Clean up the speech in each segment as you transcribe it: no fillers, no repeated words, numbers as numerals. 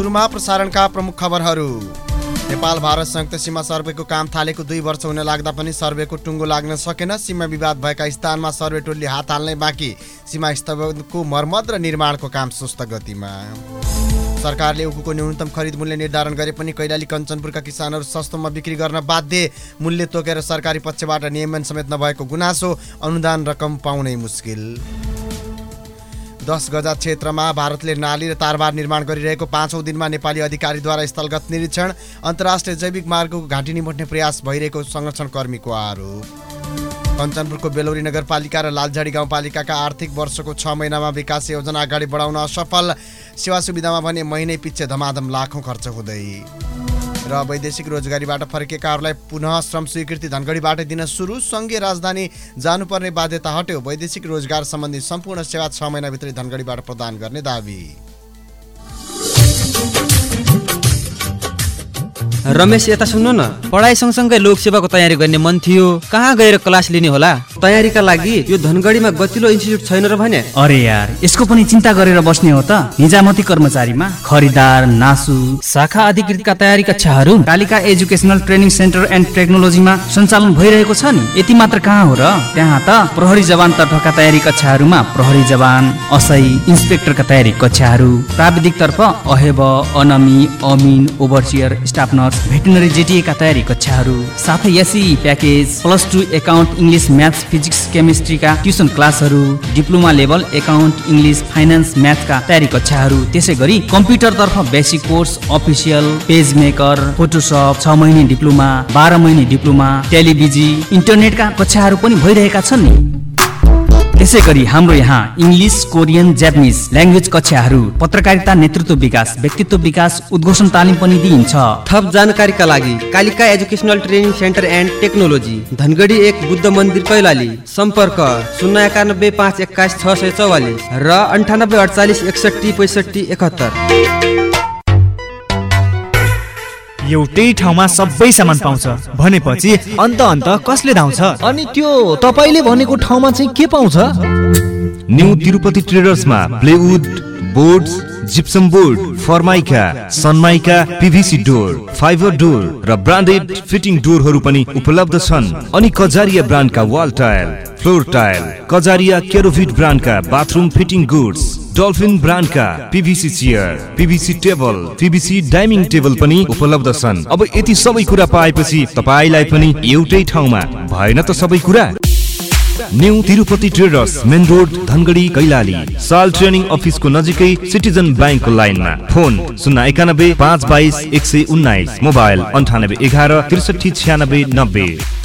सुरुमा प्रसारणका प्रमुख खबरहरू। नेपाल भारत संयुक्त सीमा सर्वेको काम थालेको 2 वर्ष हुन लाग्दा पनि सर्वेको टुङ्गो लाग्न सकेन। सीमा विवाद भएका स्थानमा सर्वे टोलीले हात हाल्नै बाँकी। सीमा स्तम्भको मर्मत र निर्माणको काम सुस्त गतिमा। सरकारले उखुको न्यूनतम खरिद मूल्य निर्धारण गरे पनि कैलाली कञ्चनपुरका किसानहरू सस्तोमा बिक्री गर्न बाध्य। मूल्य तोकेर सरकारी पक्षबाट नियमन समेत नभएको गुनासो। अनुदान रकम पाउनै मुस्किल। 10 गजा क्षेत्रमा भारतले नाली र तारबार निर्माण गरिरहेको 5औं दिनमा नेपाली अधिकारीद्वारा स्थलगत निरीक्षण। अन्तर्राष्ट्रिय जैविक मार्गको घाँटी निमोट्ने प्रयास भइरहेको संरक्षण कर्मीको आरोप। कञ्चनपुरको बेलौरी नगरपालिका र लालझाडी गाउँपालिकाका आर्थिक वर्षको 6 महिनामा विकास योजना अगाडि बढाउन असफल। सेवा सुविधामा भने महिनै पिच्छे धमाधम लाखौं खर्च हुँदै। र वैदेशिक रोजगारीबाट फर्केकाहरूलाई पुनः श्रम स्वीकृति धनगढीबाट दिन सुरु। सङ्घीय राजधानी जानुपर्ने बाध्यता हट्यो। वैदेशिक रोजगार सम्बन्धी सम्पूर्ण सेवा 6 महिनाभित्रै धनगढीबाट प्रदान गर्ने दाबी। रमेश, यता सुन्नु न, पढाइ सँगसँगै लोकसेवाको तयारी गर्ने मन थियो, कहाँ गएर क्लास लिने होला? तयारीका लागि यो धनगढीमा गतिलो इन्स्टिट्युट छैन र भने? अरे यार, यसको पनि चिन्ता गरेर बस्ने हो त? निजामती कर्मचारीमा खरिदार, नासु, शाखा अधिकृतका तयारी कक्षाहरू Kalika educational training centre and टेक्नोलोजीमा सञ्चालन भइरहेको छ नि। यति मात्र कहाँ हो र, त्यहाँ त प्रहरी जवान तर्फका तयारी कक्षाहरूमा प्रहरी जवान, असै, इन्सपेक्टरका तयारी कक्षाहरू, प्राविधिक तर्फ अहेब, अनमी, अमिन, overseer, staff nurse, veterinary JTA का तयारी कक्षाहरू, साथै SEE package, +2 account, English, maths, physics, केमिस्ट्रीका ट्युसन क्लासहरू, diploma level account, English, finance, म्याथका तयारी कक्षाहरू, त्यसै गरी कम्प्युटर तर्फ basic course, official, page maker, Photoshop, 6 महिने डिप्लोमा, 12 महिने डिप्लोमा, टेलिभिजी, इन्टरनेटका कक्षाहरू पनि भइरहेका छन् नि। त्यसै गरी हाम्रो यहाँ इङ्ग्लिस, कोरियन, जापानिज ल्याङ्ग्वेज कक्षाहरू, पत्रकारिता, नेतृत्व विकास, व्यक्तित्व विकास, उद्घोषण तालिम पनि दिइन्छ। थप जानकारीका लागि Kalika educational training centre and technology, Dhangadhi 1, Buddha Mandir, Kailali. सम्पर्क 091 521 644 र 98 48 61 65 71। एउटै ठाउँमा सबै सामान पाउँछ भनेपछि अन्त कसले धाउँछ? अनि त्यो तपाईले भनेको ठाउँमा चाहिँ के पाउँछ? न्यू तिरुपति ट्रेडर्समा plywood, boards, gypsum board, Formica, Sunmica, PVC door, fibre door र ब्रान्डेड फिटिङ डोरहरू पनि उपलब्ध छन्। अनि कजारिया ब्रान्डका wall tile, floor tile, Kajaria Kerovit ब्रान्डका बाथरुम फिटिङ गुड्स, डल्फिन ब्रान्डका PVC chair, PVC table, PVC dining table पनि उपलब्ध छन्। अब यति सबै कुरा पाएपछि तपाईलाई पनि एउटै ठाउँमा भएन त सबै कुरा? New Tirupati traders, main road, Dhangadhi, Kailali. साल ट्रेनिङ अफिसको नजिकै सिटिजन ब्याङ्कको लाइनमा। Phone 091 522 119, mobile 98 11 63 96 90।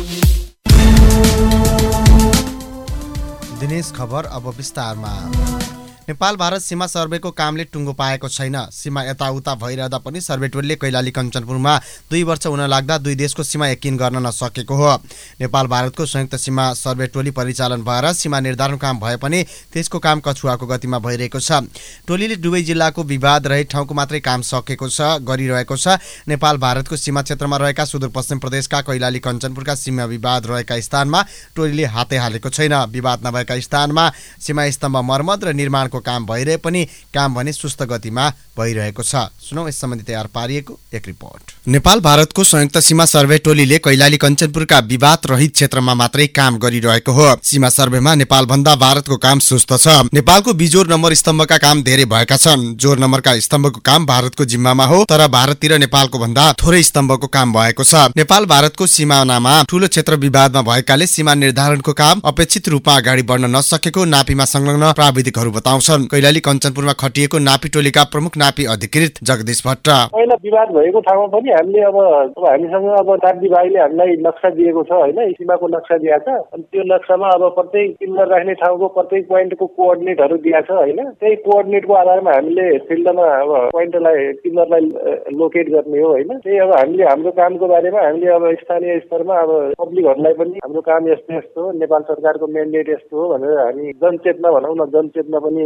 दिनेश खबर अब विस्तारमा। नेपाल भारत सीमा सर्वेको कामले टुङ्गो पाएको छैन। सीमा यताउता भइरहँदा पनि सर्वे टोलीले कैलाली कञ्चनपुरमा 2 वर्ष हुन लाग्दा 2 देशको सीमा यकिन गर्न नसकेको हो। नेपाल भारतको संयुक्त सीमा सर्वे टोली परिचालन भएर सीमा निर्धारण काम भए पनि त्यसको काम कछुवाको गतिमा भइरहेको छ। टोलीले दुवै जिल्लाको विवाद रहित ठाउँको मात्रै काम गरिरहेको छ। नेपाल भारतको सीमा क्षेत्रमा रहेका सुदूरपश्चिम प्रदेशका कैलाली कञ्चनपुरका सीमा विवाद रहेका स्थानमा टोलीले हातै हालेको छैन। विवाद नभएका स्थानमा सीमा स्तम्भ मर्मत र निर्माण काम भइरहे पनि काम भने सुस्त गतिमा भइरहेको छ। सुनौ यस सम्बन्धी तयार पारिएको एक रिपोर्ट। नेपाल भारतको संयुक्त सीमा सर्वे टोलीले कैलाली कञ्चनपुरका विवाद रहित क्षेत्रमा मात्रै काम गरिरहेको हो। सीमा सर्वेमा नेपाल भन्दा भारतको काम सुस्त छ। नेपालको बिजोर नम्बर स्तम्भका काम धेरै भएका छन्। जोर नम्बरका स्तम्भको काम भारतको जिम्मामा हो, तर भारततिर नेपालको भन्दा थोरै स्तम्भको काम भएको छ। नेपाल भारतको सीमानामा ठूलो क्षेत्र विवादमा भएकाले सीमा निर्धारणको काम अपेक्षित रूपमा अगाडि बढ्न नसकेको नापीमा संलग्न प्राविधिकहरू बताउँछन्। कैलाली कञ्चनपुरमा खटिएको नापी टोलीका प्रमुख नापी अधिकृत जगदीश भट्ट। पहिला विवाद भएको ठाउँमा पनि हामीले अब हामीसँग नाप विभागले हामीलाई नक्सा दिएको छ हैन, सीमाको नक्सा दिएको छ। अनि त्यो नक्सामा अब प्रत्येक पिल्लर राख्ने ठाउँको प्रत्येक पोइन्टको कोअर्डिनेटहरू दिएको छ हैन। त्यही कोअर्डिनेटको आधारमा हामीले फिल्डमा अब पोइन्टलाई पिल्लरलाई लोकेट गर्ने हो हैन। त्यही अब हामीले हाम्रो कामको बारेमा हामीले अब स्थानीय स्तरमा अब पब्लिकहरूलाई पनि हाम्रो काम यस्तो यस्तो हो, नेपाल सरकारको म्यान्डेट यस्तो हो भनेर हामी जनचेतना भनौँ न, जनचेतना पनि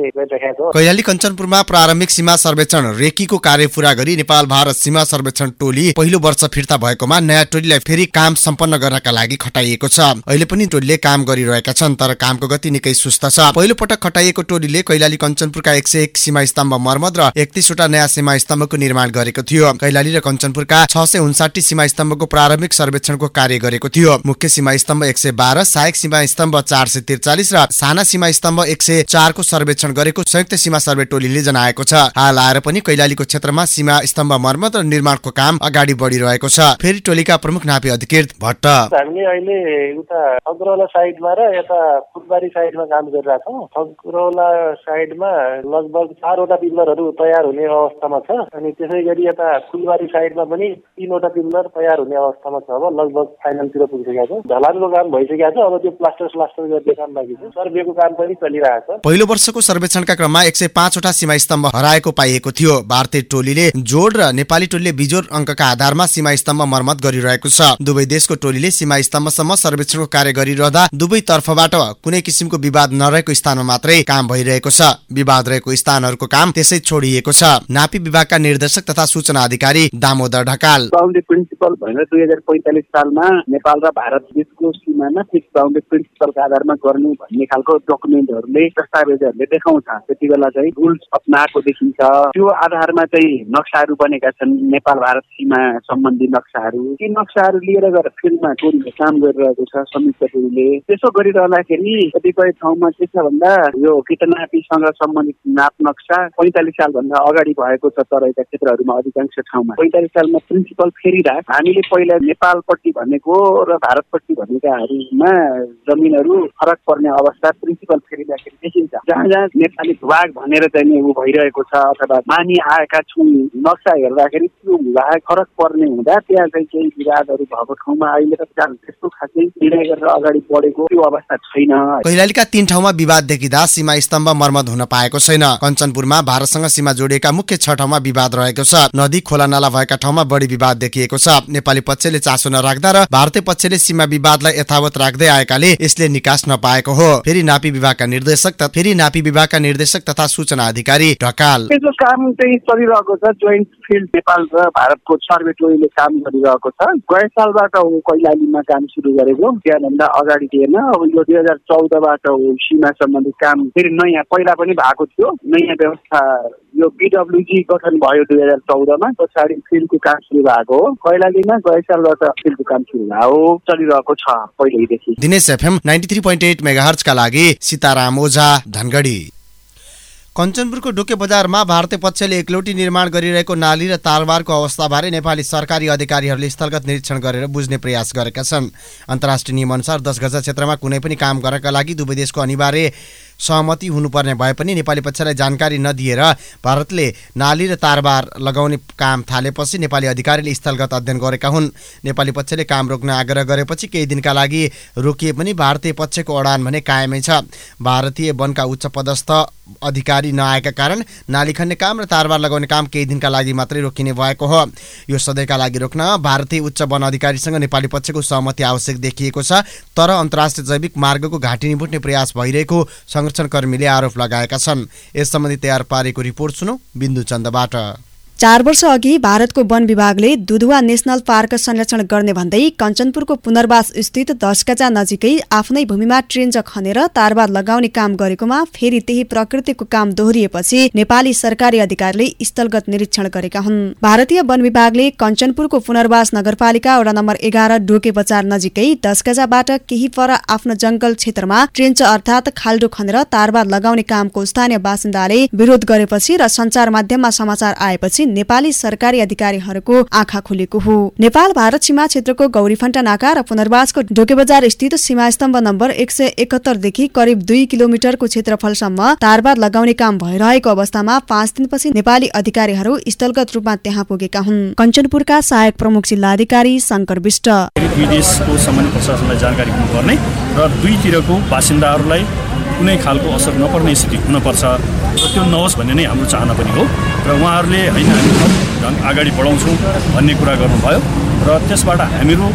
गरिरहेको छ। कैलाली कञ्चनपुरमा प्रारम्भिक सीमा सर्वेक्षण रेकीको कार्य पूरा गरी नेपाल भारत सीमा सर्वेक्षण टोली पहिलो वर्ष फिर्ता भएकोमा नयाँ टोलीलाई फेरि काम सम्पन्न गर्नका लागि खटाइएको छ। अहिले पनि टोलीले काम गरिरहेका छन्, तर कामको गति निकै सुस्त छ। पहिलो पटक खटाइएको टोलीले कैलाली कञ्चनपुरका 101 सीमा स्तम्भ मर्मत र 31 वटा नयाँ सीमा स्तम्भको निर्माण गरेको थियो। कैलाली र कञ्चनपुरका 659 सीमा स्तम्भको प्रारम्भिक सर्वेक्षणको कार्य गरेको थियो। मुख्य सीमा स्तम्भ 112, सहायक सीमा स्तम्भ 443 र साना सीमा स्तम्भ 104 को सर्वेक्षण गरेको संयुक्त सीमा सर्वे टोलीले जनाएको छ। हाल आएर पनि कैलालीको क्षेत्रमा सीमा स्तम्भ मर्मत र निर्माणको काम अगाडि बढिरहेको छ। फेरि टोलीका प्रमुख नापी अधिकृत भट्ट, हामीले अहिले उता सङ्ग्रौला साइडमा र यता फुलबारी साइडमा काम गरिरहेका छौँ। सङ्ग्रौला साइडमा लगभग 4 वटा पिलरहरू तयार हुने अवस्थामा छ, अनि त्यसै गरी यता फुलबारी साइडमा पनि 3 वटा पिलर तयार हुने अवस्थामा छ। अब लगभग फाइनलतिर पुगिसकेको छ। ढलानको काम भइसकेको छ, अब त्यो प्लास्टर गर्ने काम बाँकी छ। सर्वेको काम पनि चलिरहेको छ। पहिलो वर्षको सर्वेक्षणका क्रममा 105 वटा सीमा स्तम्भ हराएको पाइएको थियो। भारतीय टोलीले जोड र नेपाली टोलीले बिजोड अङ्कका आधारमा सीमा स्तम्भ मर्मत गरिरहेको छ। दुवै देशको टोलीले सीमा स्तम्भसम्म सर्वेक्षणको कार्य गरिरहँदा दुवै तर्फबाट कुनै किसिमको विवाद नरहेको स्थानमा मात्रै काम भइरहेको छ। विवाद रहेको स्थानहरूको काम त्यसै छोडिएको छ। नापी विभागका निर्देशक तथा सूचना अधिकारी दामोदर ढकाल, बाउन्ड्री प्रिन्सिपल भनेर 2045 सालमा नेपाल र भारत बीचको सीमामा फिक्स बाउन्ड्री प्रिन्सिपलका आधारमा गर्नु भन्ने खालको डकुमेन्टहरूले दस्तावेजहरूले देखाउँछ। त्यति बेला चाहिँ रुल्स अपनाएको देखिन्छ। त्यो आधारमा चाहिँ नक्साहरू बनेका छन्, नेपाल भारत सीमा सम्बन्धी नक्साहरू। ती नक्साहरू लिएर गएर फिल्डमा टोलीले काम गरिरहेको छ। संयुक्त टोलीले त्यसो गरिरहँदाखेरि कतिपय ठाउँमा के छ भन्दा यो कीटनापीसँग सम्बन्धित नाप नक्सा 45 सालभन्दा अगाडि भएको छ। तराईका क्षेत्रहरूमा अधिकांश ठाउँमा 45 सालमा प्रिन्सिपल फेरिराख हामीले पहिला नेपालपट्टि भनेको र भारतपट्टि भनेकाहरूमा जमिनहरू फरक पर्ने अवस्था प्रिन्सिपल फेरिँदाखेरि देखिन्छ। जहाँ जहाँ नेपाली भूभाग भनेर चाहिँ ऊ भइरहेको छ अथवा मानि आएका छौँ नक्सा हेर्दाखेरि त्यो भूभाग फरक पर्ने हुँदा त्यहाँ चाहिँ केही विवादहरू भएको ठाउँमा अहिले त त्यस्तो खासै निर्णय गरेर अगाडि बढेको त्यो अवस्था छैन। कैलालीका 3 ठाउँमा विवाद देखिँदा सीमा स्तम्भ मर्मत हुन पाएको छैन। कञ्चनपुरमा भारतसँग सीमा जोडिएका मुख्य 6 ठाउँमा विवाद रहेको छ। नदी खोला नाला भएका ठाउँमा बढी विवाद देखिएको छ। नेपाली पक्षले चासो नराख्दा र भारतीय पक्षले सीमा विवादलाई यथावत राख्दै आएकाले यसले निकास नपाएको हो। फेरि नापी विभागका निर्देशक तथा सूचना अधिकारी ढकाल, यसको काम चाहिँ चलिरहेको छ। जोइन्ट फिल्ड नेपाल र भारतको सर्वे टोलीले काम गरिरहेको छ। गए सालबाट हो कैलालीमा काम सुरु गरेको, त्यहाँभन्दा अगाडि थिएन। अब यो 2014बाट हो सीमा सम्बन्धी काम फेरि नयाँ, पहिला पनि भएको थियो नयाँ व्यवस्था। यो BWG गठन भयो 2014मा, पछाडि फिल्डको काम सुरु भएको हो। कैलालीमा गए सालबाट फिल्डको काम सुरु भयो, चलिरहेको छ पहिल्यैदेखि। दिनेश FM 93.8 मेगाहर्ज का लागि सीताराम ओझा, धनगढी। कञ्चनपुरको ढोके बजारमा भारतीय पक्षले एकलौटी निर्माण गरिरहेको नाली र तारबारको अवस्थाबारे नेपाली सरकारी अधिकारीहरूले स्थलगत निरीक्षण गरेर बुझ्ने प्रयास गरेका छन्। अन्तर्राष्ट्रिय नियमअनुसार 10 गज क्षेत्रमा कुनै पनि काम गर्नका लागि दुवै देशको अनिवार्य सहमति हुनुपर्ने भए पनि नेपाली पक्षलाई जानकारी नदिएर भारतले नाली र तारबार लगाउने काम थालेपछि नेपाली अधिकारीले स्थलगत अध्ययन गरेका हुन्। नेपाली पक्षले काम रोक्न आग्रह गरेपछि केही दिनका लागि रोकिए पनि भारतीय पक्षको अडान भने कायमै छ। भारतीय वनका उच्च पदस्थ अधिकारी नआएका कारण नाली खन्ने काम र तारबार लगाउने काम केही दिनका लागि मात्रै रोकिने भएको हो। यो सधैँका लागि रोक्न भारतीय उच्च वन अधिकारीसँग नेपाली पक्षको सहमति आवश्यक देखिएको छ। तर अन्तर्राष्ट्रिय जैविक मार्गको घाँटी निबुट्ने प्रयास भइरहेको संरक्षणकर्मीले आरोप लगाएका छन्। यस सम्बन्धी तयार पारेको रिपोर्ट सुनौ बिन्दु चन्दबाट। 4 वर्ष अघि भारतको वन विभागले दुधुवा नेशनल पार्क संरक्षण गर्ने भन्दै कञ्चनपुरको पुनर्वास स्थित धस्कजा नजिकै आफ्नै भूमिमा ट्रेन्ज खनेर तारबार लगाउने काम गरेकोमा फेरि त्यही प्रकृतिको काम दोहोरिएपछि नेपाली सरकारी अधिकारीले स्थलगत निरीक्षण गरेका हुन्। भारतीय वन विभागले कञ्चनपुरको पुनर्वास नगरपालिका वडा नम्बर 11 ढोके बजार नजिकै धस्कजाबाट केही पर आफ्नो जंगल क्षेत्रमा ट्रेन्च अर्थात खाल्डो खनेर तारबार लगाउने कामको स्थानीय बासिन्दाले विरोध गरेपछि र सञ्चार माध्यममा समाचार आएपछि नेपाली सरकारी अधिकारीहरूको आँखा खुलेको हो। नेपाल भारत सीमा क्षेत्रको गौरीफन्टा नाका र पुनर्वासको ढोके बजार स्थित सीमा स्तम्भ नम्बर 171 देखि करिब 2 किलोमिटरको क्षेत्रफलसम्म तारबार लगाउने काम भइरहेको अवस्थामा 5 दिनपछि नेपाली अधिकारीहरू स्थलगत रूपमा त्यहाँ पुगेका हुन्। कञ्चनपुरका सहायक प्रमुख जिल्लाधिकारी शंकर विष्ट, विदेशको सम्बन्धित प्रशासनलाई जानकारी हुनुपर्ने र दुईतिरको बासिन्दाहरूलाई कुनै खालको असर नपर्ने स्थिति हुनपर्छ र त्यो नहोस् भन्ने नै हाम्रो चाहना पनि हो र उहाँहरूले होइन हामी अगाडि बढाउँछौँ भन्ने कुरा गर्नुभयो र त्यसबाट हामीहरू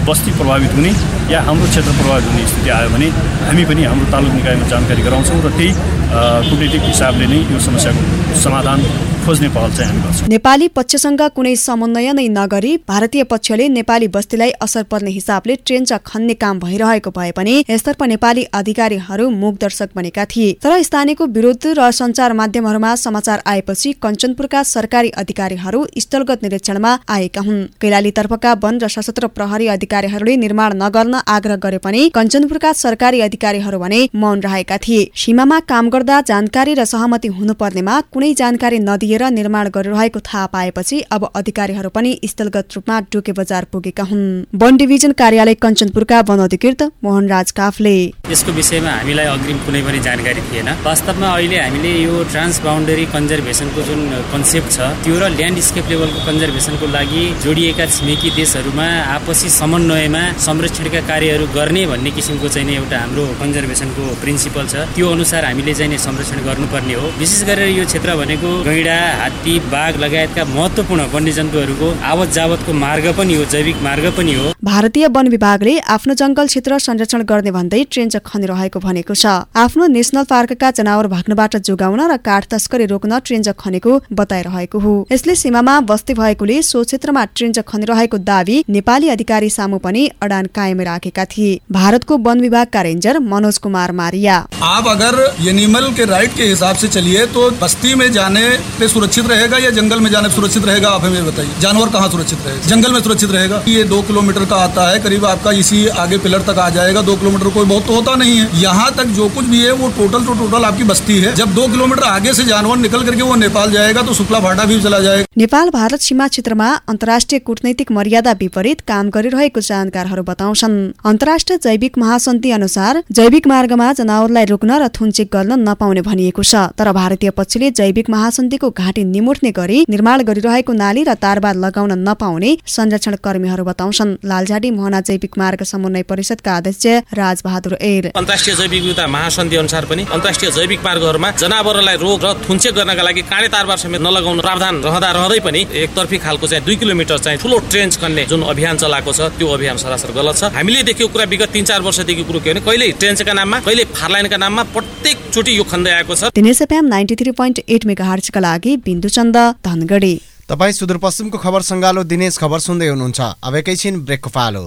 बस्ती प्रभावित हुने या हाम्रो क्षेत्र प्रभावित हुने स्थिति आयो भने हामी पनि हाम्रो तालुक निकायमा जानकारी गराउँछौँ र त्यही कुटनीतिक हिसाबले नै यो समस्याको समाधान खोज्ने पहल चाहिँ हामी गर्छौँ। नेपाली पक्षसँग कुनै समन्वय नै नगरी भारतीय पक्षले नेपाली बस्तीलाई असर पर्ने हिसाबले ट्रेन्च खन्ने काम भइरहेको भए पनि यसतर्फ नेपाली अधिकारीहरू मूकदर्शक बनेका थिए। तर स्थानीयको विरोध र सञ्चार माध्यमहरूमा समाचार आएपछि कञ्चनपुरका सरकारी अधिकारीहरू स्थलगत निरीक्षणमा आएका हुन्। कैलालीतर्फका वन र सशस्त्र प्रहरी अधिकारीहरूले निर्माण नगर्न आग्रह गरे पनि कञ्चनपुरका सरकारी अधिकारीहरू भने मौन रहेका थिए। सीमामा काम गर्दा जानकारी र सहमति हुनुपर्नेमा कुनै जानकारी नदिएर निर्माण गरिरहेको थाहा पाएपछि अब अधिकारीहरू पनि स्थलगत रूपमा डोके बजार पुगेका हुन्। वन डिभिजन कार्यालय कञ्चनपुरका वन अधिकृत मोहनराज काफले यसको विषयमा हामीलाई अग्रिम कुनै पनि जानकारी थिएन। वास्तवमा अहिले हामीले यो ट्रान्स बाउन्डरी कन्जर्भेसनको जुन कन्सेप्ट छ त्यो र ल्यान्डस्केप लेभलको कन्जर्भेसनको लागि जोडिएका छिमेकी देशहरूमा आपसी समन्वयमा संरक्षणका कार्यहरू गर्ने भन्ने किसिमको चाहिँ एउटा हाम्रो कन्जर्भेसनको प्रिन्सिपल छ। त्यो अनुसार हामीले चाहिँ संरक्षण गर्नुपर्ने हो। विशेष गरेर यो क्षेत्र भनेको गैंडा, हात्ती, बाघ लगायतका महत्त्वपूर्ण वन्यजन्तुहरूको आवत जावतको मार्ग पनि हो, जैविक मार्ग पनि हो। भारतीय वन विभागले आफ्नो जंगल क्षेत्र संरक्षण गर्ने भन्दै ट्रेन्च खनिरहेको भनेको छ। आफ्नो नेशनल पार्कका जनावर भाग्नबाट जोगाउन र काठ तस्करी रोक्न ट्रेन्च खनेको बताइरहेको हो। यसले सीमामा बस्ती भएकोले सो क्षेत्रमा ट्रेन्च खनिरहेको दावी नेपाली अधिकारी सामु पनि अडान कायम राखेका थिए। भारतको वन विभागका रेन्जर मनोज कुमार मारिया आप अगर एनिमल के राइट के हिसाब से चलिए तो बस्ती में जाने पे सुरक्षित रहेगा या जंगल में जाने सुरक्षित रहेगा? आप हमें बताइए, जानवर कहाँ सुरक्षित रहेगा? जंगल में सुरक्षित रहेगा। ये 2 किलोमीटर का आता है, करीब आपका इसी आगे पिलर तक आ जाएगा। 2 किलोमीटर कोई बहुत तो होता नहीं है। यहाँ तक जो कुछ भी है वो टोटल आपकी बस्ती है। जब 2 किलोमीटर आगे से जानवर निकल करके वो नेपाल जाएगा तो शुक्ला फाटा भी चला जाएगा। नेपाल भारत सीमा क्षेत्रमा अन्तर्राष्ट्रिय कूटनैतिक मर्यादा विपरीत काम गरिरहेको जानकारहरू बताउँछन्। अन्तर्राष्ट्रिय जैविक महासन्धि अनुसार जैविक मार्गमा जनावरलाई रोक्न र थुनचेक गर्न नपाउने भनिएको छ। तर भारतीय पक्षले जैविक महासन्धिको घाँटी निमुट्ने गरी निर्माण गरिरहेको नाली र तारबार लगाउन नपाउने संरक्षण कर्मीहरू बताउँछन्। लालझाडी मोहना जैविक मार्ग समन्वय परिषदका अध्यक्ष राजबहादुर एर अन्तर्राष्ट्रिय जैविक विविधता महासन्धि अनुसार पनि अन्तर्राष्ट्रिय जैविक मार्गहरूमा जनावरलाई रोक र थुनचेक गर्नका लागि काँडे तारबार समेत नलगाउनु प्रावधान रहँदै पनि एकतर्फी खालको चाहिँ 2 किलोमिटर चाहिँ ठुलो ट्रेन्च खन्ने जुन अभियान चलाएको छ त्यो अभियान सरासर गलत छ। हामीले देखेको कुरा विगत 3-4 वर्षदेखि कुरो के भने कहिले ट्रेन्चका नाममा कहिले फारलाइनका नाममा प्रत्येक चोटी यो खन्दै आएको छ। दिनेश एफएम 93.8 मेगाहर्जका लागि बिन्दुचन्द धनगढी। तपाईँ सुदूरपश्चिमको खबर सङ्गालो दिनेश खबर सुन्दै हुनुहुन्छ। अब एकैछिन ब्रेकको पालो।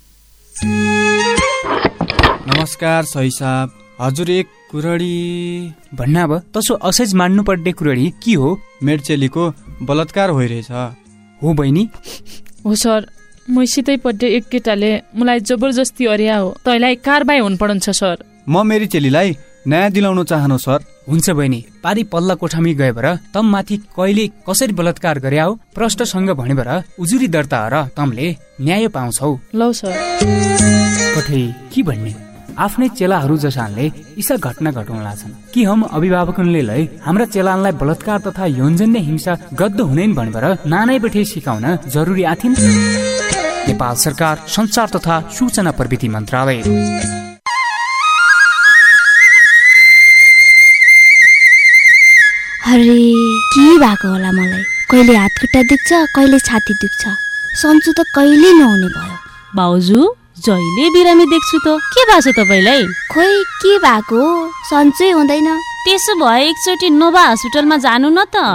नमस्कार सही साहब, हजुर एक कुरडी भन्ना अब तसो असैज मान्नुपर्ने कुरडी के हो? मेरो चेलीको बलात्कार भइरहेछ। हो बहिनी? हो सर, मैसितै पड्डे एक केटाले मलाई जबरजस्ती अर्या हो। तैलाई कारबाही हुन पर्छ सर। म मेरी चेलीलाई न्याय दिलाउन चाहनु सर। हुन्छ बहिनी, पारी पल्ला कोठामी गए भएर तम माथि कहिले कसरी बलात्कार गरे हो प्रष्टसँग भने भएर उजुरी दर्ता र तमले न्याय पाउँछौ। लौ सर। कठै के भन्ने आफ्नै चेलाहरू जसानले यी घटना घटाउला छन् कि हम अभिभावकले लै हाम्रा चेलालाई बलात्कार तथा यौनजन्य हिंसा गद्द हुँदैन भनेर नानै बैठे सिकाउन जरुरी आथिन्। नेपाल सरकार संचार तथा सूचना प्रविधि मन्त्रालय। अरे के भएको होला मलाई? कहिले हात खुट्टा दुख्छ, कहिले छाती दुख्छ। सन्चो त कहिले नहुने भयो। भाउजू जहिले बिरामी देख्छु त के भएको छ तपाईलाई? खोइ के भएको, सन्चै हुँदैन। त्यसो भए एकचोटि नोभा हस्पिटलमा जानु न त।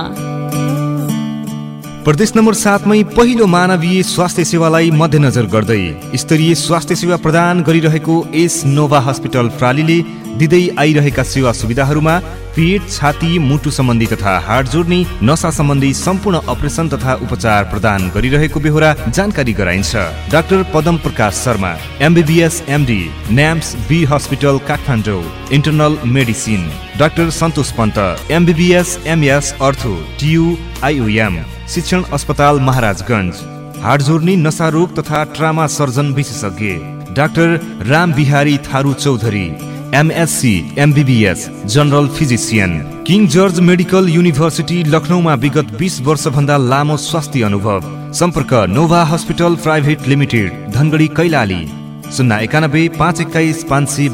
प्रदेश नम्बर 7 मै पहिलो मानवीय स्वास्थ्य सेवालाई मध्यनजर गर्दै स्तरीय स्वास्थ्य सेवा प्रदान गरिरहेको एस नोभा हस्पिटल प्रालीले दिँदै आइरहेका सेवा सुविधाहरूमा पेट, छाती, मुटु सम्बन्धी तथा हाड जोड्ने, नसा सम्बन्धी सम्पूर्ण अपरेसन तथा उपचार प्रदान गरिरहेको बेहोरा जानकारी गराइन्छ। Doctor Padam Prakash Sharma, MBBS MD, NAMS B hospital Kathmandu, internal medicine. Doctor Santosh Pant, MBBS MS अर्थो, TU IOM, शिक्षण अस्पताल महाराजगञ्ज। हाड जोड्ने, नसा रोग तथा ट्रामा सर्जन विशेषज्ञ doctor Ram Bihari Tharu Chaudhary, MSc MBBS general physician. King George medical university लखनऊमा विगत 20 वर्षभन्दा लामो स्वास्थ्य अनुभव। सम्पर्क Nova hospital private limited, Dhangadhi Kailali, 091 521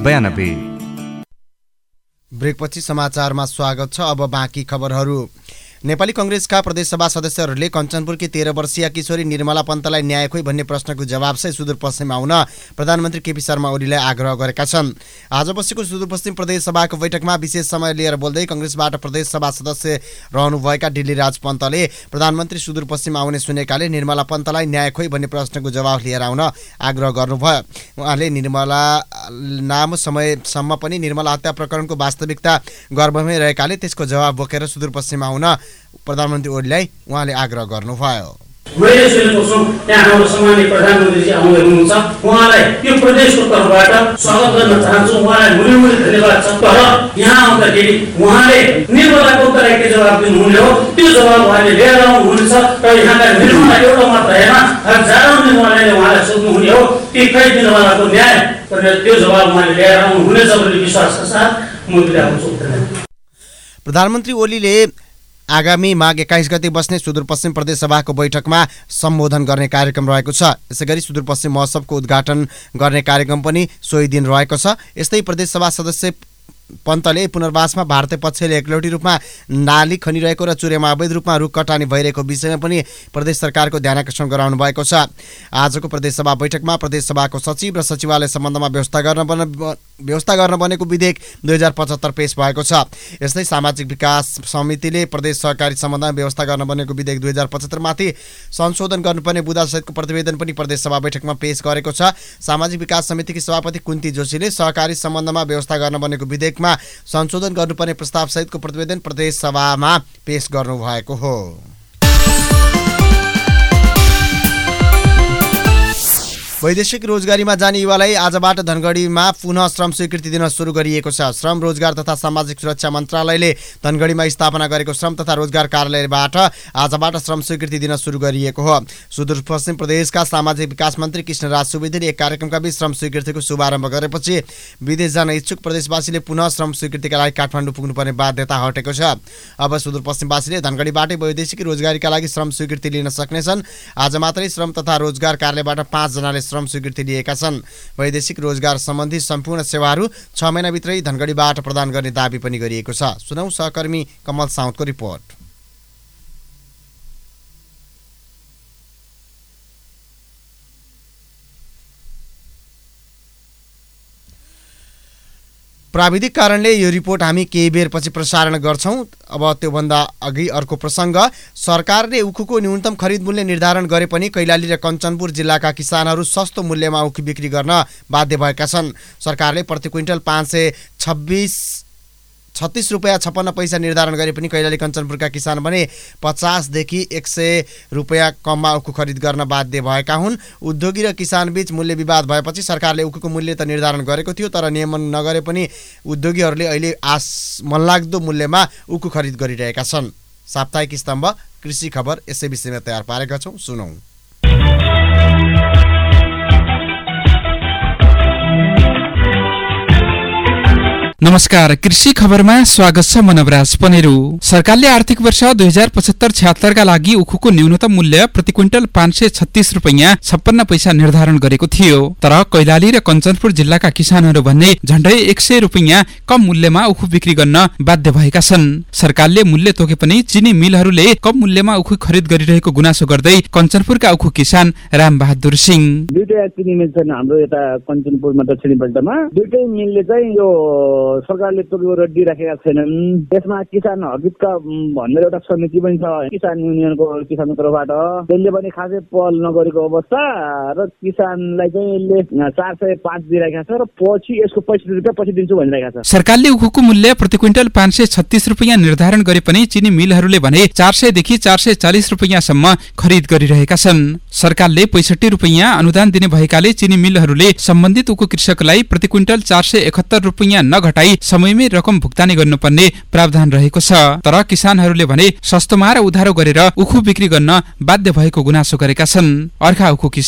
592। ब्रेकपछि समाचारमा स्वागत छ। अब बाँकी खबरहरू। नेपाली कांग्रेसका प्रदेशसभा सदस्यहरूले कञ्चनपुरकी 13 वर्षीय किशोरी निर्मला पन्तलाई न्याय खोइ भन्ने प्रश्नको जवाबसहित सुदूरपश्चिममा आउन प्रधानमन्त्री केपी शर्मा ओलीलाई आग्रह गरेका छन्। आज बसेको सुदूरपश्चिम प्रदेशसभाको बैठकमा विशेष समय लिएर बोल्दै कांग्रेसबाट प्रदेशसभा सदस्य रहनुभएका डिल्लीराज पन्तले प्रधानमन्त्री सुदूरपश्चिम आउने सुनेकाले निर्मला पन्तलाई न्याय खोइ भन्ने प्रश्नको जवाब लिएर आउन आग्रह गर्नुभयो। उहाँले निर्मला लामो समयसम्म पनि निर्मला हत्या प्रकरणको वास्तविकता गर्भमै रहेकाले त्यसको जवाब बोकेर सुदूरपश्चिममा आउन प्रधानमन्त्री ओलीलाई उहाँले आग्रह गर्नुभयो। मैले सुनेको छु त्यहाँ हाम्रो सम्माननीय प्रधानमन्त्रीजी आउँदै हुनुहुन्छ, उहाँलाई यो प्रदेशको तर्फबाट स्वागत गर्न चाहन्छु, उहाँलाई मुली धन्यवाद छ। तर यहाँ आउँदाखेरि उहाँले निर्मलाको उत्तरदायी जवाब दिनुहुने हो, त्यो जवाब उहाँले लिएर आउनुहुनेछ र यहाँका निर्मला एउटा मात्र होइन हजारौं निर्मलाले उहाँलाई सोध्नुहुने हो कि खै निर्मलाको न्याय र त्यो जवाब उहाँले लिएर आउनुहुनेछ भन्ने विश्वासका साथ म दिइरहेको छु। प्रधानमन्त्री ओलीले आगामी माघ 21 गते बस्ने सुदूरपश्चिम प्रदेशसभाको बैठकमा सम्बोधन गर्ने कार्यक्रम रहेको छ। यसैगरी सुदूरपश्चिम महोत्सवको उद्घाटन गर्ने कार्यक्रम पनि सोही दिन रहेको छ। यस्तै प्रदेशसभा सदस्य पन्तले पुनर्वासमा भारतीय पक्षले एकलौटी रूपमा नाली खनिरहेको र चुरेमा अवैध रूपमा रुख कटानी भइरहेको विषयमा पनि प्रदेश सरकारको ध्यानाकर्षण गराउनु भएको छ। आजको प्रदेशसभा बैठकमा प्रदेशसभाको सचिव र सचिवालय सम्बन्धमा व्यवस्था गर्न बनेको विधेयक 2075 पेश भएको छ। यस्तै सामाजिक विकास समितिले प्रदेश सहकारी सम्बन्धमा व्यवस्था गर्न बनेको विधेयक 2075 माथि संशोधन गर्नुपर्ने बुदासहितको प्रतिवेदन पनि प्रदेशसभा बैठकमा पेश गरेको छ। सामाजिक विकास समितिकी सभापति कुन्ती जोशीले सहकारी सम्बन्धमा व्यवस्था गर्न बनेको विधेयकमा संशोधन गर्नुपर्ने प्रस्ताव सहितको प्रतिवेदन प्रदेशसभामा पेश गर्नुभएको हो। वैदेशिक रोजगारीमा जाने युवालाई आजबाट धनगढीमा पुनः श्रम स्वीकृति दिन सुरु गरिएको छ। श्रम रोजगार तथा सामाजिक सुरक्षा मन्त्रालयले धनगढीमा स्थापना गरेको श्रम तथा रोजगार कार्यालयबाट आजबाट श्रम स्वीकृति दिन सुरु गरिएको हो। सुदूरपश्चिम प्रदेशका सामाजिक विकास मन्त्री कृष्णराज सुवेदीले एक कार्यक्रमका बीच श्रम स्वीकृतिको शुभारम्भ गरेपछि विदेश जान इच्छुक प्रदेशवासीले पुनः श्रम स्वीकृतिका लागि काठमाडौँ पुग्नुपर्ने बाध्यता हटेको छ। अब सुदूरपश्चिमवासीले धनगढीबाटै वैदेशिक रोजगारीका लागि श्रम स्वीकृति लिन सक्नेछन्। आज मात्रै श्रम तथा रोजगार कार्यालयबाट 5 जनाले श्रम स्वीकृति लिएका छन्। वैदेशिक रोजगार सम्बन्धी सम्पूर्ण सेवाहरू 6 महिनाभित्रै धनगढीबाट प्रदान गर्ने दाबी पनि गरिएको छ। सुनौ सहकर्मी कमल साउदको रिपोर्ट। प्राविधिक कारणले यो रिपोर्ट हामी केही बेरपछि प्रसारण गर्छौं। अब त्योभन्दा अघि अर्को प्रसङ्ग। सरकारले उखुको न्यूनतम खरिद मूल्य निर्धारण गरे पनि कैलाली र कञ्चनपुर जिल्लाका किसानहरू सस्तो मूल्यमा उखु बिक्री गर्न बाध्य भएका छन्। सरकारले प्रति क्विन्टल 536 रुपैयाँ 56 पैसा निर्धारण गरे पनि कैलाली कञ्चनपुरका किसान भने 50 देखि 100 रुपैयाँ कममा उखु खरिद गर्न बाध्य भएका हुन्। उद्योगी र किसान बीच मूल्य विवाद भएपछि सरकारले उखुको मूल्य त निर्धारण गरेको थियो, तर नियमन नगरे पनि उद्योगीहरूले अहिले मनलाग्दो मूल्यमा उखु खरिद गरिरहेका छन्। साप्ताहिक स्तम्भ कृषि खबर यसै विषयमा तयार पारेका छौं, सुनौ। नमस्कार, कृषि खबरमा स्वागत छ। म नवराज पनेरू। सरकारले आर्थिक वर्ष 2075-76 का लागि उखुको न्यूनतम मूल्य प्रति क्विन्टल 536 रुपैयाँ 56 पैसा निर्धारण गरेको थियो, तर कैलाली र कञ्चनपुर जिल्लाका किसानहरू भन्ने झण्डै 100 रुपैयाँ कम मूल्यमा उखु बिक्री गर्न बाध्य भएका छन्। सरकारले मूल्य तोके पनि चिनी मिलहरूले कम मूल्यमा उखु खरिद गरिरहेको गुनासो गर्दै कञ्चनपुरका उखु किसान रामबहादुर सिंह, दुईटै चिनी मिल छन् हाम्रो यता कञ्चनपुरमा दक्षिणी बेल्टमा, दुईटै मिलले चाहिँ यो सरकारले तोकेको रेट दिइराखेका छैनन्। त्यसमा किसान हकितका भनेर एउटा समिति पनि छ किसान युनियनको किसानको तर्फबाट, त्यसले पनि खासै पहल नगरेको अवस्था र किसानलाई चाहिँ यसले 405 दिइराखेका छ र पछि यसको 65 रुपैयाँ पछि दिन्छु भनिरहेका छ। सरकारले उखुको मूल्य प्रति क्विन्टल 536 रुपैयाँ निर्धारण गरे पनि चिनी मिलहरूले भने 400 देखि 440 रुपैयाँसम्म खरिद गरिरहेका छन्। सरकारले 65 रुपैयाँ अनुदान दिने भएकाले चिनी मिलहरूले सम्बन्धित उखु कृषकलाई प्रति क्विन्टल 471 रुपैयाँ नघटाई समयमै रकम भुक्तानी गर्नुपर्ने प्रावधान रहेको छ। तर किसानहरूले भने सस्तोमा र उधारो गरेर उखु बिक्री गर्न बाध्य भएको गुनासो गरेका छन्। अर्का उखु किसान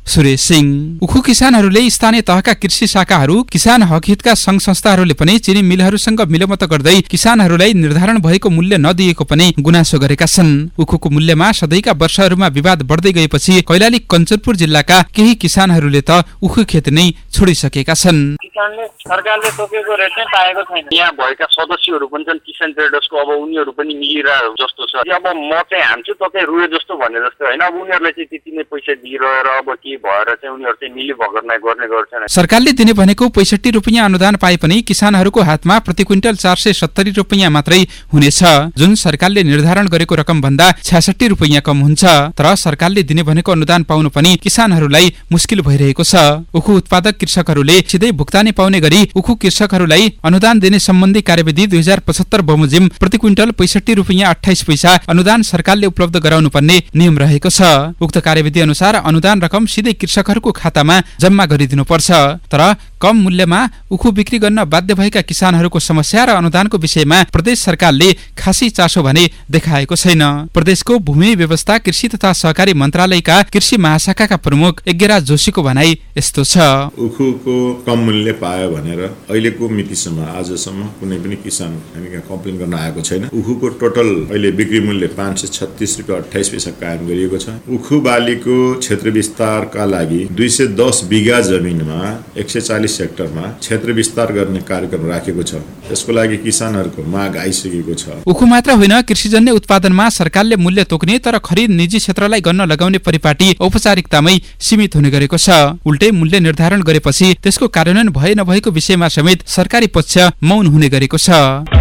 सुरेश सिंह। उखु किसानहरूले स्थानीय तहका कृषि शाखाहरू, किसान हक हितका संघ संस्थाहरूले पनि चिनी मिलहरूसँग मिलोमत गर्दै किसानहरूलाई निर्धारण भएको मूल्य नदिएको पनि गुनासो गरेका छन्। उखुको मूल्यमा सधैँका वर्षहरूमा विवाद बढ्दै गएपछि कैलाली कञ्चनपुर जिल्लाका केही किसानहरूले त उखु खेती नै छोडिसकेका छन्। किसानले सरकारले तोकेको रेट नै पाएको छैन। यहाँ भएका सदस्यहरू पनि छन् किसान ट्रेडर्सको, अब उनीहरू पनि मिलिरहेको जस्तो छ। अब म चाहिँ हान्छु तपाईँ रुए जस्तो भने जस्तो होइन। अब उनीहरूलाई चाहिँ त्यति नै पैसा दिइरहेर अब के भएर चाहिँ उनीहरू चाहिँ मिली भगतमा गर्ने गर्छन्। सरकारले दिने भनेको 65 रुपियाँ अनुदान पाए पनि किसानहरूको हातमा प्रति क्विन्टल 470 रुपियाँ मात्रै हुनेछ, जुन सरकारले निर्धारण गरेको रकम भन्दा 66 रुपियाँ कम हुन्छ। तर सरकारले दिने भनेको अनुदान पाउनु पनि किसानहरूलाई मुस्किल भइरहेको छ। उखु उत्पादक कृषकहरूले सिधै भुक्तानी पाउने गरी उखु कृषकहरूलाई अनुदान दिने सम्बन्धी कार्यविधि 2075 बमोजिम प्रति क्विन्टल 65 रुपियाँ 28 पैसा अनुदान सरकारले उपलब्ध गराउनु पर्ने नियम रहेको छ। उक्त कार्यविधि अनुसार अनुदान रकम सिधै कृषकहरूको खातामा जम्मा गरिदिनुपर्छ। तर कम मूल्यमा उखु बिक्री गर्न बाध्य भएका किसानहरूको समस्या र अनुदानको विषयमा प्रदेश सरकारले खासै चासो भने देखाएको छैन। प्रदेशको भूमि व्यवस्था कृषि तथा सहकारी मन्त्रालयका कृषि महाशाखाका प्रमुख यज्ञराज जोशीको भनाई यस्तो छ। उखुको कम मूल्य पायो भनेर अहिलेको मितिसम्म आजसम्म कुनै पनि किसान हामी कहाँ कम्प्लेन गर्न आएको छैन। उखुको टोटल अहिले बिक्री मूल्य 536 रुपियाँ 28 पैसा कायम गरिएको छ। उखु बालीको क्षेत्र विस्तारका लागि 210 बिघा जमिनमा 140 हेक्टरमा क्षेत्र विस्तार गर्ने कार्यक्रम राखेको छ। यसको लागि किसानहरूको माग आइसकेको छ। उखु मात्र होइन, कृषिजन्य उत्पादनमा सरकारले मूल्य तोक्ने तर खरिद निजी क्षेत्रलाई गर्न लगाउने परिपाटी औपचारिकतामै सीमित हुने गरेको छ। उल्टै मूल्य निर्धारण गरेपछि त्यसको कार्यान्वयन भए नभएको विषयमा समेत सरकारी पक्ष मौन हुने गरेको छ।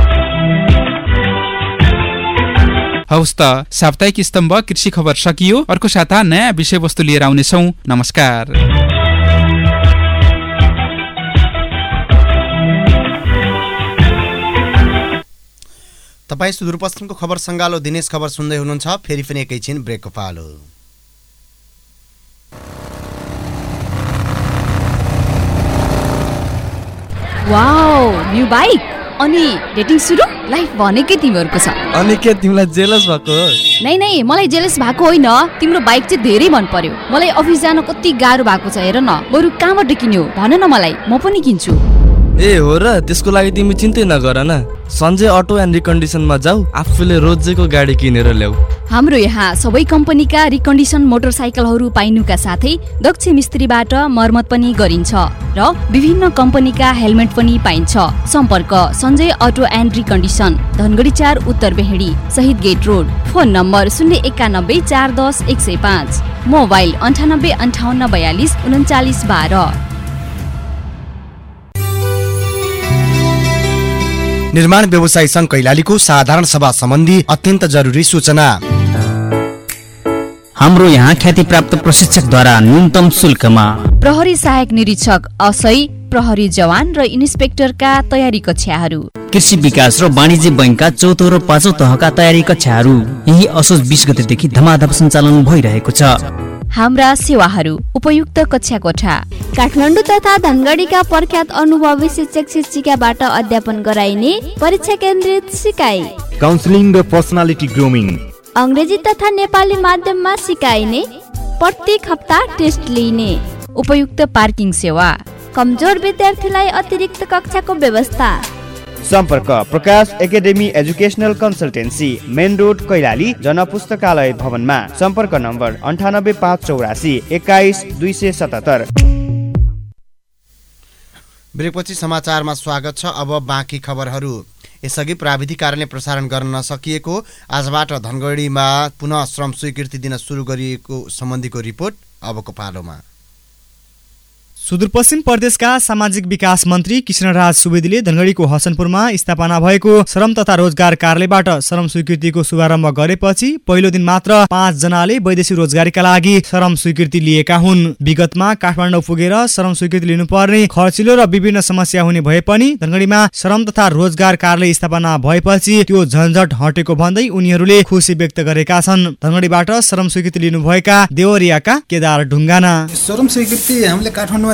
हवस् त, साप्ताहिक स्तम्भ कृषि खबर सकियो। अर्को साता नयाँ विषयवस्तु लिएर आउनेछौँ। नमस्कार। तपाईँ सुदूरपश्चिमको खबर सङ्गालो दिनेश खबर सुन्दै हुनुहुन्छ। फेरि पनि एकैछिन ब्रेकको पालो। वाउ, न्यू बाइक अनि डेटिङ सुरु? लाइफ भनेकै तिमीहरूको छ। अनि के तिमीलाई जेलस भएको? नै, मलाई जेलस भएको होइन। तिम्रो बाइक चाहिँ धेरै मन पर्यो। मलाई अफिस जान कति गाह्रो भएको छ हेर न। बरु कहाँबाट किन्यौ भन न मलाई, म पनि किन्छु। ए हो र, त्यसको लागि तिमी चिन्तै नगर न। सञ्जय अटो एन्ड रिकन्डिसनमा जाऊ, आफूले रोजेको गाडी किनेर ल्याऊ। हाम्रो यहाँ सबै कम्पनीका रिकन्डिसन मोटरसाइकलहरू पाइनुका साथै दक्ष मिस्त्रीबाट मर्मत पनि गरिन्छ र विभिन्न कम्पनीका हेलमेट पनि पाइन्छ। सम्पर्क Sanjay auto and recondition, Dhangadhi 4 Uttar Behadi, शहीद gate road. Phone number 091 410 105, mobile 98 58 42 39 12। निर्माण व्यवसायी संघ कैलालीको साधारण सभा सम्बन्धी अत्यन्त जरुरी सूचना। हाम्रो यहाँ ख्याति प्राप्त प्रशिक्षकद्वारा न्यूनतम शुल्कमा प्रहरी सहायक निरीक्षक, असै, प्रहरी जवान र इन्सपेक्टरका तयारी कक्षाहरू, कृषि विकास र वाणिज्य बैंकका 4औं र 5औं तहका तयारी कक्षाहरू यही असोज 20 गतेदेखि धमाधम सञ्चालन भइरहेको छ। हाम्रा सेवाहरू: उपयुक्त कक्षा कोठा, काठमाडौँ तथा धनगढीका प्रख्यात अनुभवी शिक्षक शिक्षिकाबाट अध्यापन गराइने परीक्षा केन्द्रित सिकाइ, काउन्सिलिङ र पर्सनालिटी ग्रुमिङ, अङ्ग्रेजी तथा नेपाली माध्यममा सिकाइने, प्रत्येक हप्ता टेस्ट लिने, उपयुक्त पार्किङ सेवा, कमजोर विद्यार्थीलाई अतिरिक्त कक्षाको व्यवस्था। सम्पर्क Prakash academy educational consultancy, main road Kailali, जनपुस्तकालय भवनमा। सम्पर्क नम्बर 98584 21 277। ब्रेकपछि समाचारमा स्वागत छ। अब बाँकी खबरहरू। यसअघि प्राविधिक कारणले प्रसारण गर्न नसकिएको आजबाट धनगढीमा पुनः श्रम स्वीकृति दिन सुरु गरिएको सम्बन्धीको रिपोर्ट अबको पालोमा। सुदूरपश्चिम प्रदेशका सामाजिक विकास मन्त्री कृष्णराज सुवेदीले धनगढीको हसनपुरमा स्थापना भएको श्रम तथा रोजगार कार्यालयबाट श्रम स्वीकृतिको शुभारम्भ गरेपछि पहिलो दिन मात्र 5 जनाले वैदेशिक रोजगारीका लागि श्रम स्वीकृति लिएका हुन्। विगतमा काठमाडौँ पुगेर श्रम स्वीकृति लिनुपर्ने खर्चिलो र विभिन्न समस्या हुने भए पनि धनगढीमा श्रम तथा रोजगार कार्यालय स्थापना भएपछि त्यो झन्झट हटेको भन्दै उनीहरूले खुसी व्यक्त गरेका छन्। धनगढीबाट श्रम स्वीकृति लिनुभएका देवरियाका केदार ढुङ्गाना, श्रम स्वीकृति हामीले काठमाडौँमा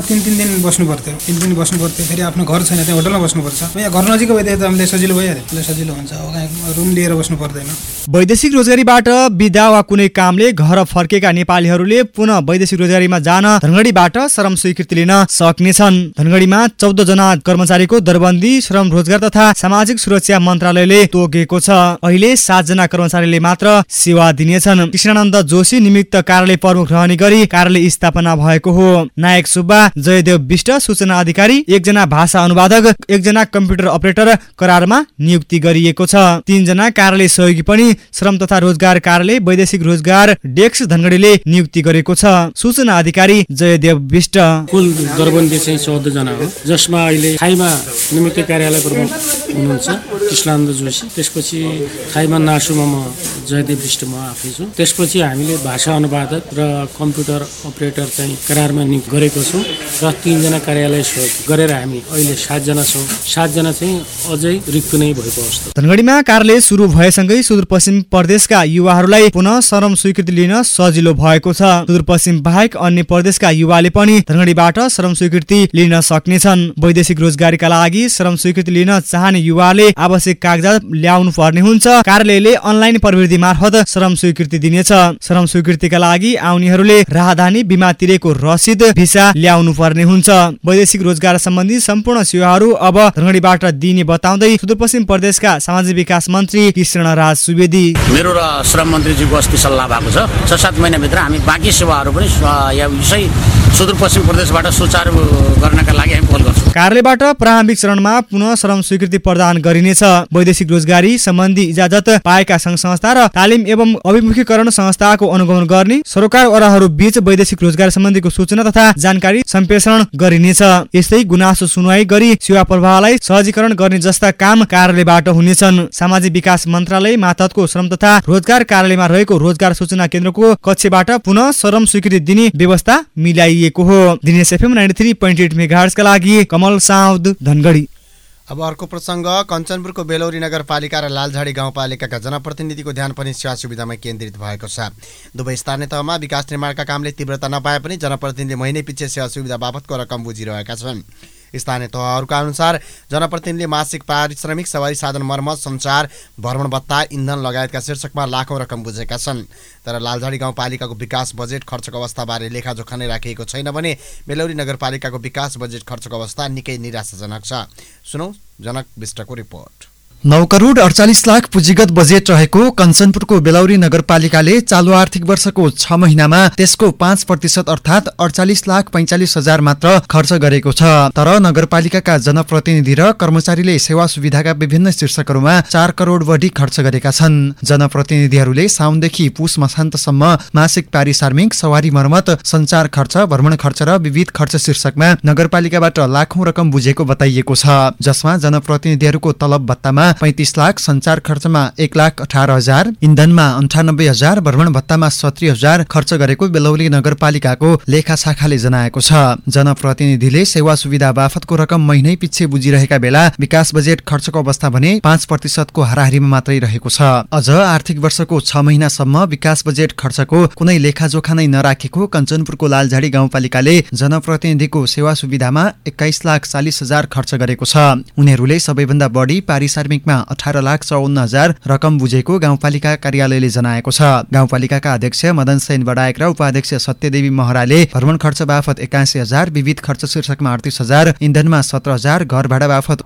3 दिन बस्नु पर्थ्यो, 3 दिन बस्नु पर्थ्यो, फेरि आफ्नो घर छैन त्यहाँ होटलमा बस्नुपर्छ। यहाँ घर नजिक भइदिए त हामीले सजिलो भइहाल्यो, सजिलो हुन्छ, रुम लिएर बस्नु पर्दैन। वैदेशिक रोजगारीबाट बिदा वा कुनै कामले घर फर्केका नेपालीहरूले पुनः वैदेशिक रोजगारीमा जान धनगढीबाट श्रम स्वीकृति लिन सक्नेछन्। धनगढीमा 14 जना कर्मचारीको दरबन्दी श्रम रोजगार तथा सामाजिक सुरक्षा मन्त्रालयले तोकेको छ। अहिले 7 जना कर्मचारीले मात्र सेवा दिनेछन्। कृष्णानन्द जोशी निमित्त कार्यालय प्रमुख रहने गरी कार्यालय स्थापना भएको हो। नायक सुब्बा, जयदेव विष्ट सूचना अधिकारी, 1 जना भाषा अनुवादक, 1 जना कम्प्युटर अपरेटर करारमा नियुक्ति गरिएको छ। 3 जना कार्यालय सहयोगी पनि श्रम तथा रोजगार कार्यालय वैदेशिक रोजगार डेस्क धनगढीले नियुक्ति गरेको छ। सूचना अधिकारी जयदेव विष्ट। कुल दरबन्दी चाहिँ 14 जना हो, जसमा अहिले थाइमा निमित्त कार्यालय प्रमुख हुनुहुन्छ कृष्णानन्द जोशी, त्यसपछि थाइमा नासुमा म जयदेव विष्ट म आफै छु। त्यसपछि हामीले भाषा अनुवादक र कम्प्युटर अपरेटर चाहिँ करारमा नियुक्त गरेको छौँ र 3 जना कार्यालय सहयोग गरेर हामी अहिले 7 जना छौँ। 7 जना चाहिँ अझै रिक्त नै भएको अवस्था। धनगढीमा कार्यालय सुरु भएसँगै सुदूरपश्चिम प्रदेशका युवाहरूलाई पुनः श्रम स्वीकृति लिन सजिलो भएको छ। सुदूरपश्चिम बाहेक अन्य प्रदेशका युवाले पनि धनगढीबाट श्रम स्वीकृति लिन सक्नेछन्। वैदेशिक रोजगारीका लागि श्रम स्वीकृति लिन चाहने युवाले आवश्यक कागजात ल्याउनु पर्ने हुन्छ। कार्यालयले अनलाइन प्रविधि मार्फत श्रम स्वीकृति दिनेछ। श्रम स्वीकृतिका लागि आउनेहरूले राहदानी, बीमा तिरेको रसिद, भिसा ल्याउनु पर्ने हुन्छ। वैदेशिक रोजगार सम्बन्धी सम्पूर्ण सेवाहरू अब धनगढीबाट दिने बताउँदै सुदूरपश्चिम प्रदेशका सामाजिक विकास मन्त्री कृष्णराज सुवेदी। मेरो र श्रम मन्त्रीजीको अस्ति सल्लाह भएको छ, 6-7 महिनाभित्र हामी बाँकी सेवाहरू पनि यसै सुदूरपश्चिम प्रदेशबाट सुचारू गर्नका लागि हामी पहल गर्छौँ। कार्यालयबाट प्रारम्भिक चरणमा पुनः श्रम स्वीकृति प्रदान गरिनेछ। वैदेशिक रोजगारी सम्बन्धी इजाजत पाएका सङ्घ संस्था र तालिम एवं अभिमुखीकरण संस्थाको अनुगमन गर्ने सरकारवालाहरू बीच वैदेशिक रोजगार सम्बन्धीको सूचना तथा जानकारी सम्प्रेषण गरिनेछ। यस्तै गुनासो सुनवाई गरी सेवा प्रवाहलाई सहजीकरण गर्ने जस्ता काम कार्यालयबाट हुनेछन्। सामाजिक विकास मन्त्रालय मातहतको श्रम तथा रोजगार कार्यालयमा रहेको रोजगार सूचना केन्द्रको कक्षबाट पुनः श्रम स्वीकृति दिने व्यवस्था मिलाइएको हो। दिनेश एफएम 93.8 मेगाहर्जका लागि कमल साउद, धनगढी। अब अर्को प्रसङ्ग, कञ्चनपुरको बेलौरी नगरपालिका र लालझाडी गाउँपालिकाका जनप्रतिनिधिको ध्यान पनि सेवा सुविधामा केन्द्रित भएको छ। दुवै स्थानीय तहमा विकास निर्माणका कामले तीव्रता नपाए पनि जनप्रतिनिधि महिनै पछि सेवा सुविधा बापतको रकम बुझिरहेका छन्। स्थानीय तहहरूका अनुसार जनप्रतिनिधिले मासिक पारिश्रमिक, सवारी साधन मर्मत, सञ्चार, भ्रमण भत्ता, इन्धन लगायतका शीर्षकमा लाखौँ रकम बुझेका छन्। तर लालझाडी गाउँपालिकाको विकास बजेट खर्चको अवस्थाबारे लेखाजोखा नै राखिएको छैन भने बेलौरी नगरपालिकाको विकास बजेट खर्चको अवस्था निकै निराशाजनक छ। सुनौ जनक विष्टको रिपोर्ट। 9 करोड 48 लाख पुँजीगत बजेट रहेको कञ्चनपुरको बेलौरी नगरपालिकाले चालु आर्थिक वर्षको 6 महिनामा त्यसको 5% अर्थात् 48 लाख 45 हजार मात्र खर्च गरेको छ। तर नगरपालिकाका जनप्रतिनिधि र कर्मचारीले सेवा सुविधाका विभिन्न शीर्षकहरूमा 4 करोड बढी खर्च गरेका छन्। जनप्रतिनिधिहरूले साउनदेखि पुस मसान्तसम्म मासिक पारिश्रमिक, सवारी मर्मत, सञ्चार खर्च, भ्रमण खर्च र विविध खर्च शीर्षकमा नगरपालिकाबाट लाखौं रकम बुझेको बताइएको छ। जसमा जनप्रतिनिधिहरूको तलब भत्तामा 35 लाख, सञ्चार खर्चमा 1,18,000, इन्धनमा 98,000, भ्रमण भत्तामा 70,000 खर्च गरेको बेलौरी नगरपालिकाको लेखा शाखाले जनाएको छ। जनप्रतिनिधिले सेवा सुविधा बापतको रकम महिनै पछि बुझिरहेका बेला विकास बजेट खर्चको अवस्था भने 5% को हाराहारीमा मात्रै रहेको छ। अझ आर्थिक वर्षको 6 महिनासम्म विकास बजेट खर्चको कुनै लेखाजोखा नै नराखेको कञ्चनपुरको लालझाडी गाउँपालिकाले जनप्रतिनिधिको सेवा सुविधामा 21,40,000 खर्च गरेको छ। उनीहरूले सबैभन्दा बढी पारिश्रमिकमा 18,54,000 रकम बुझेको गाउँपालिका कार्यालयले जनाएको छ। गाउँपालिकाका अध्यक्ष मदन सेन बडायक र उपाध्यक्ष सत्यदेवी महराले भ्रमण खर्च बापत 81,000, विविध खर्च शीर्षकमा 38,000, इन्धनमा 17,000, घर भाडा बापत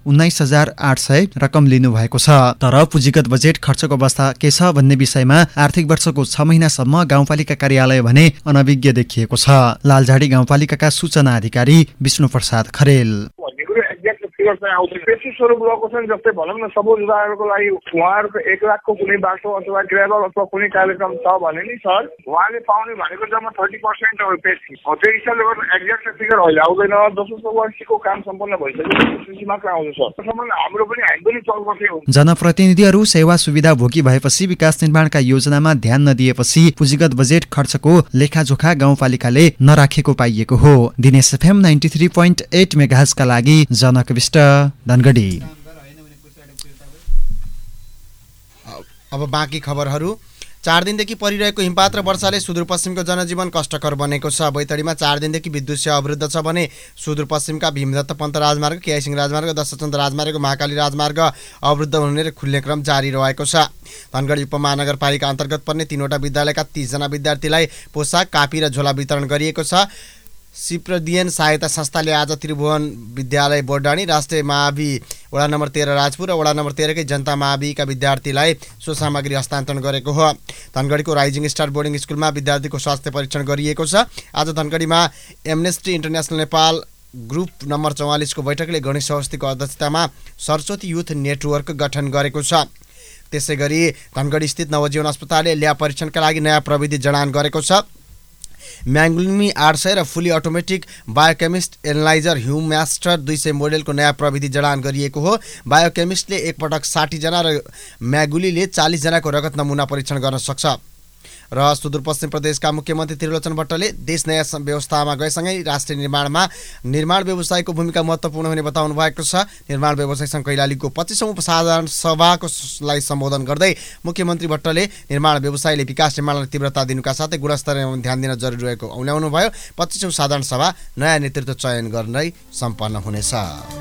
19,800 रकम लिनु भएको छ। तर पुँजीगत बजेट खर्चको अवस्था के छ भन्ने विषयमा आर्थिक वर्षको 6 महिनासम्म गाउँपालिका कार्यालय भने अनभिज्ञ देखिएको छ। लालझाडी गाउँपालिकाका सूचना अधिकारी विष्णु प्रसाद खरेल। पेशी स्वरूप रहेको छ। जस्तै भनौँ न सब उदाहरणको लागि उहाँहरूको 1 लाखको कुनै बाटो अथवा ग्रेभल अथवा कुनै कार्यक्रम छ भने नि सर उहाँले पाउने भनेको जम्मा 30% हो पेशी। त्यो हिसाबले गर्दा एक्ज्याक्ट फिगर अहिले आउँदैन। जसो वर्षको काम सम्पन्न भइसकेपछि मात्र आउँछ सर। सम्बन्ध हाम्रो पनि हामी पनि चलबसे हो। जनप्रतिनिधिहरू सेवा सुविधा भोगी भएपछि विकास निर्माणका योजनामा ध्यान नदिएपछि पुँजीगत बजेट खर्चको लेखाजोखा गाउँपालिकाले नराखेको पाइएको हो। दिनेश एफएम 93.8 मेगाहर्जका लागि जनक विष्ट, धनगढी। अब बाँकी खबरहरू। 4 दिनदेखि परिरहेको हिमपात र वर्षाले सुदूरपश्चिमको जनजीवन कष्टकर बनेको छ। बैतडीमा 4 दिनदेखि विद्युत सेवा अवरुद्ध छ भने सुदूरपश्चिमका भीमदत्त पन्त राजमार्ग, केआई सिंह राजमार्ग, दशरथचन्द्र राजमार्ग, महाकाली राजमार्ग अवरुद्ध हुने र खुल्ने क्रम जारी रहेको छ। धनगढी उपमहानगरपालिका अन्तर्गत पर्ने 3वटा विद्यालयका 30 जना विद्यार्थीलाई पोसाक, कापी र झोला वितरण गरिएको छ। सिप्रदियन सहायता संस्थाले आज त्रिभुवन विद्यालय बोर्डानी, राष्ट्रिय मावि वडा नम्बर 13 राजपुर र वडा नम्बर 13 कै जनता माविका विद्यार्थीलाई सो सामग्री हस्तान्तरण गरेको हो। धनगढीको राइजिङ स्टार बोर्डिङ स्कुलमा विद्यार्थीको स्वास्थ्य परीक्षण गरिएको छ। आज धनगढीमा Amnesty International Nepal group number 44 को बैठकले गणेश अवस्थीको अध्यक्षतामा सरस्वती युथ नेटवर्क गठन गरेको छ। त्यसैगरी धनगढी स्थित नवजीवन अस्पतालले ल्याब परीक्षणका लागि नयाँ प्रविधि जडान गरेको छ। म्याङ्गुल्मी 800 र fully automatic biochemist analyser Humastar 200 मोडेलको नयाँ प्रविधि जडान गरिएको हो। बायोकेमिस्टले एकपटक 60 जना र म्यागुलीले 40 जनाको रगत नमुना परीक्षण गर्न सक्छ। र सुदूरपश्चिम प्रदेशका मुख्यमन्त्री त्रिलोचन भट्टले देश नयाँ व्यवस्थामा गएसँगै राष्ट्रिय निर्माणमा निर्माण व्यवसायको भूमिका महत्त्वपूर्ण हुने बताउनु भएको छ। निर्माण व्यवसाय सङ्घ कैलालीको 25औं साधारण सभालाई सम्बोधन गर्दै मुख्यमन्त्री भट्टले निर्माण व्यवसायले विकास निर्माणलाई तीव्रता दिनुका साथै गुणस्तरमा ध्यान दिन जरुरी रहेको औल्याउनु भयो। 25औं साधारण सभा नयाँ नेतृत्व चयन गर्दै सम्पन्न हुनेछ।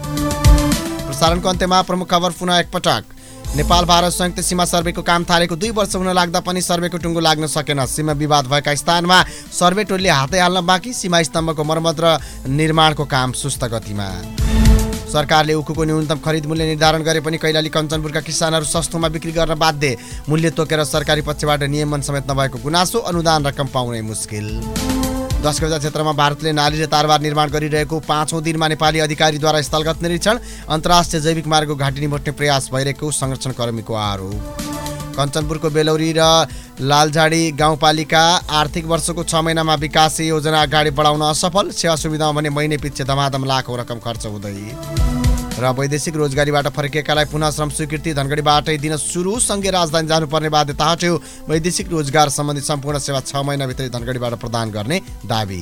प्रसारणको अन्त्यमा प्रमुख खबर पुनः एकपटक। नेपाल भारत संयुक्त सीमा सर्वेको काम थालेको 2 वर्ष हुन लाग्दा पनि सर्वेको टुङ्गो लाग्न सकेन। सीमा विवाद भएका स्थानमा सर्वे टोलीले हातै हाल्न बाँकी। सीमा स्तम्भको मर्मत र निर्माणको काम सुस्त गतिमा। सरकारले उखुको न्यूनतम खरिद मूल्य निर्धारण गरे पनि कैलाली कञ्चनपुरका किसानहरू सस्तोमा बिक्री गर्न बाध्य। मूल्य तोकेर सरकारी पक्षबाट नियमन समेत नभएको गुनासो। अनुदान रकम पाउनै मुस्किल। 10 गजा क्षेत्रमा भारतले नाली र तारबार निर्माण गरिरहेको 5औं दिनमा नेपाली अधिकारीद्वारा स्थलगत निरीक्षण। अन्तर्राष्ट्रिय जैविक मार्गको घाटी निमट्ने प्रयास भइरहेको संरक्षणकर्मीको आरोप। कञ्चनपुरको बेलौरी र लालझाडी गाउँपालिका आर्थिक वर्षको 6 महिनामा विकास योजना अगाडि बढाउन असफल। सेवा सुविधामा भने महिने पछि धमाधम लाखौं रकम खर्च हुँदै। र वैदेशिक रोजगारीबाट फर्किएकालाई पुनः श्रम स्वीकृति धनगढीबाटै दिन सुरु। सँगै राजधानी जानुपर्ने बाध्यता हट्यो। वैदेशिक रोजगार सम्बन्धी सम्पूर्ण सेवा 6 महिनाभित्रै धनगढीबाट प्रदान गर्ने दाबी।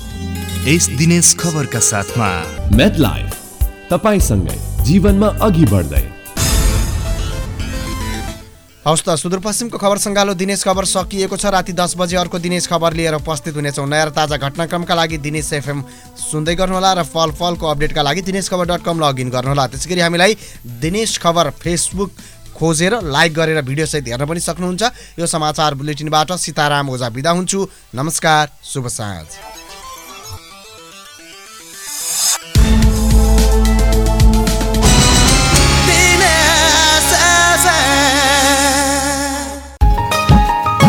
यस दिनेश खबरका साथमा मेडलाइफ तपाईसँगै जीवनमा अघि बढ्दै। हवस् त सुदूरपश्चिमको खबर सङ्गालो दिनेश खबर सकिएको छ। राति 10 बजे अर्को दिनेश खबर लिएर उपस्थित हुनेछौँ। नयाँ र ताजा घटनाक्रमका लागि दिनेश एफएम सुन्दै गर्नुहोला र फलफलको अपडेटका लागि दिनेशखबर.com लगइन गर्नुहोला। त्यसैगरी हामीलाई दिनेश खबर फेसबुक खोजेर लाइक गरेर भिडियो सहित हेर्न पनि सक्नुहुन्छ। यो समाचार बुलेटिनबाट सीताराम ओझा बिदा हुन्छु। नमस्कार, शुभ साँझ।